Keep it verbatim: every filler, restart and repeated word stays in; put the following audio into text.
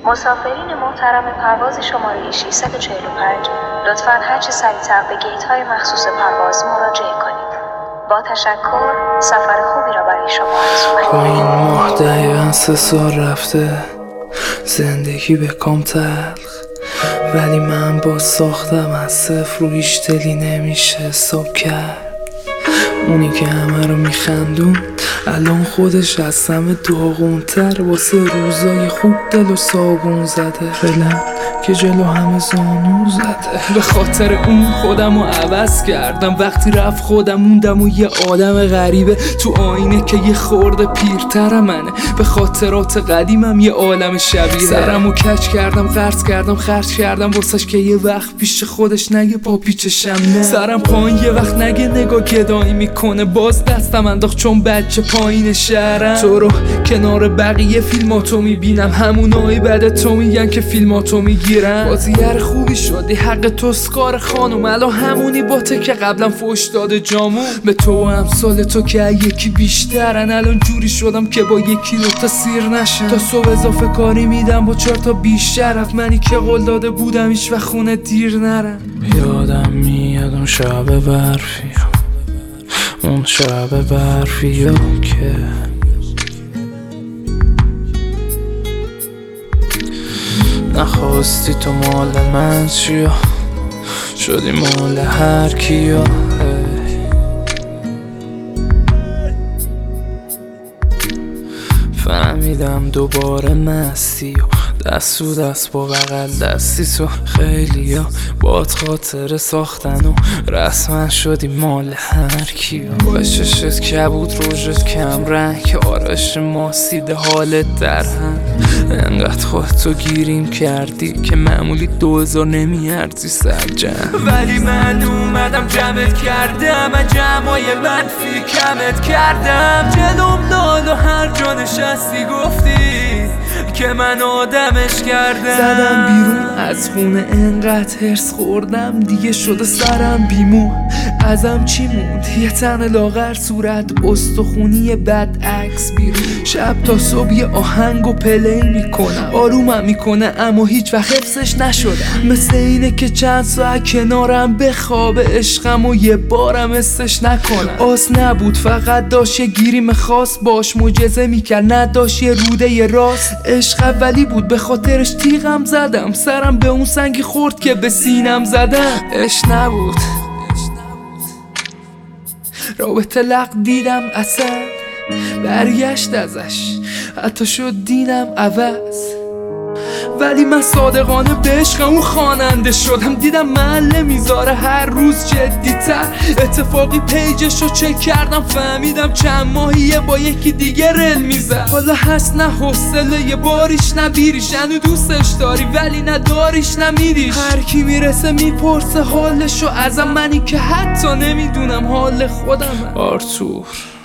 مسافرین محترم پرواز شماره ششصد و چهل و پنج لطفاً هرچه سریعتر به گیت های مخصوص پرواز مراجعه کنید. با تشکر، سفر خوبی را برای شما آرزو با می‌کنم. این ماه دقیقاً سه سال رفته، زندگی به کام تلخ، ولی من با ساختم از صفر رو هیچ دلی نمیشه حساب کرد. اونی که همه رو میخندون الان خودش از همه داغونتر، واسه روزای خوب دل و صابون زده، فعلا که جلو همه زانو زده. به خاطر اون خودم رو عوض کردم، وقتی رفت خودم موندم و یه آدم غریبه تو آینه که یه خورده پیرتر منه. به خاطرات قدیمم یه عالم شبیه، سرم رو کج کردم، قرض کردم، خرج کردم واسش که یه وقت پیش خودش نگه پا پیچشم نه. سرم پایین یه وقت نگه نگاه گدایی میکنه، باز دستم انداخت چون بچه پایین شهرم. تو رو کنار بقیه فیلماتو میبینم، همونایی بعد تو میگن که فیلماتو میگیرن. بازیگر خوبی شدی، حق توسکار خانم، الان همونی باته که قبلا فوش داده جامون. به تو و امثال تو که یکی بیشترن، الان جوری شدم که با یکی دو تا سیر نشن. تا صبح اضافه کاری میدم با چهار تا بیشرف، منی که قول داده بودم هیچ وقت خونه دیر نرم. یادم میاد اون شب برفی، اون شب برفی که نخواستی تو مال من چیا، شدی مال هر کیا. فهمیدم دوباره مستی و دست و دست با بغل دستی تو. خیلی ها باد خاطر ساختن و رسما شدی مال هر کیا. باششت کبود روشت کم رنگ، آرش ماسیده حالت در هم. انقدر خودتو گیریم کردی که معمولی دوزار نمیارزی سر جمع، ولی من اومدم جمعت کردم، من جمعای منفی کمت کردم. جلوم داد و هر جا نشستی گفتی که من آدمش کردم. زدم بیرون از خونه انقدر هرس خوردم، دیگه شده سرم بیمو. ازم چی موند؟ یه تن لاغر، صورت استخونی بد عکس بیرون. شب تا صبح یه آهنگ و پلی میکنم، آرومم میکنه اما هیچ وقت حفظش نشدم. مثل اینه که چند ساعت کنارم بخوابه عشقم و یه بارم استش نکنم. آس نبود فقط داشت یه گیریم خاص، باش معجزه میکرد نداشت یه روده یه راست. عشق اولی بود به خاطرش تیغم زدم، سرم به اون سنگی خورد که به سینم زدم. عشق نبود رابطه لق دیدم اصلا، برگشت ازش حتی شد دینم عوض. ولی من صادقانه به عشق اون خواننده شدم، دیدم محله میذاره هر روز جدی‌تر. اتفاقی پیجش رو چک کردم، فهمیدم چند ماهیه با یکی دیگه رل میزد. حالا هست نه حوصله یه باریش نه بیریش، هنو دوستش داری ولی نداریش نمیریش. هر کی میرسه میپرسه حالشو ازم، منی که حتی نمیدونم حال خودم. آرتور